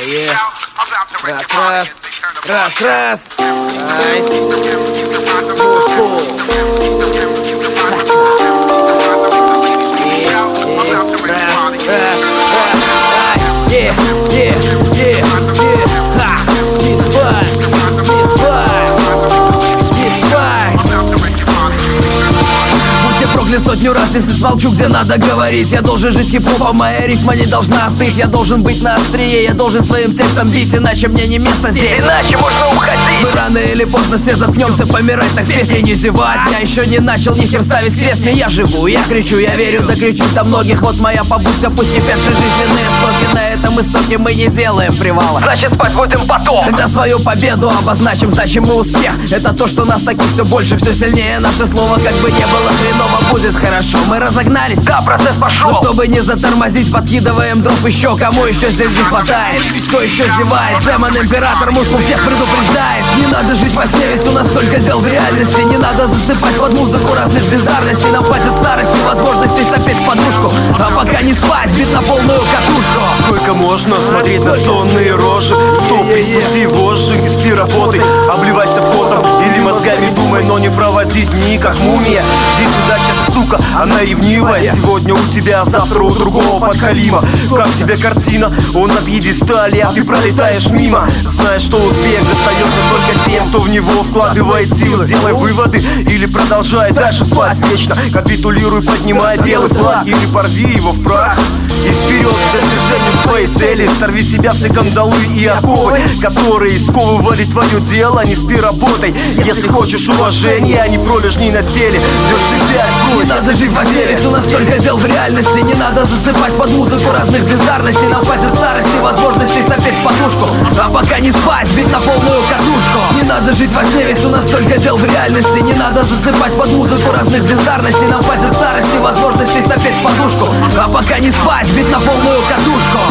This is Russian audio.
Раз. Ай. Сотню раз, если смолчу, где надо говорить. Я должен жить хип-хопом, моя рифма не должна остыть. Я должен быть на острие, я должен своим текстом бить, иначе мне не место здесь. Иначе можно уходить. Мы рано или поздно все заткнемся, помирать так с песней не зевать. Я еще не начал ни хер ставить крест, мне я живу, я кричу, я верю, докричусь до многих. Вот моя побудка, пусть кипят жизненные соки. На этом истоке мы не делаем привала, значит спать будем потом. Когда свою победу обозначим, значит мы успех. Это то, что нас таких все больше, все сильнее. Наше слово, как бы не было хреново, будет хорошо. Мы разогнались, да, процесс пошел. Но чтобы не затормозить, подкидываем дров еще. Кому еще здесь не хватает? Кто еще зевает? Демон, император, мускул всех предупреждает. Не надо жить во сне, ведь у нас столько дел в реальности. Не надо засыпать под музыку разных бездарностей. Нам хватит старости, возможностей сопеть в подушку. А пока не спать, бит на полную катушку. Сколько можно смотреть на сонные рожи? Стоп, спусти вожжи, не спи работай. Обливайся потом или мозгами думай, но не проводи дни как мумия. Ведь удача, сука, она ревнивая. Сегодня у тебя, завтра у другого подхалима. Как тебе картина? Он на пьедестале, а ты пролетаешь мимо. Знаешь, что успех достается только тем, кто в него вкладывает силы. Делай выводы или продолжай дальше спать вечно. Капитулируй, поднимай белый флаг или порви его в прах. И вперед к достижению своей цели. Сорви себя все кандалы и оковы, которые сковывали твое дело. Не спи, работай, если хочешь уважения, а не пролежней на теле. Держи 5, не надо жить во сне, ведь у нас столько дел в реальности. Не надо засыпать под музыку разных бездарностей. Нам хватит старости, возможностей сопеть в подушку. А пока не спать, бить на полную катушку. Не надо жить во сне, ведь у нас столько дел в реальности. Не надо засыпать под музыку разных бездарностей. Нам хватит старости, возможностей сопеть в подушку. А пока не спать, бить на полную катушку.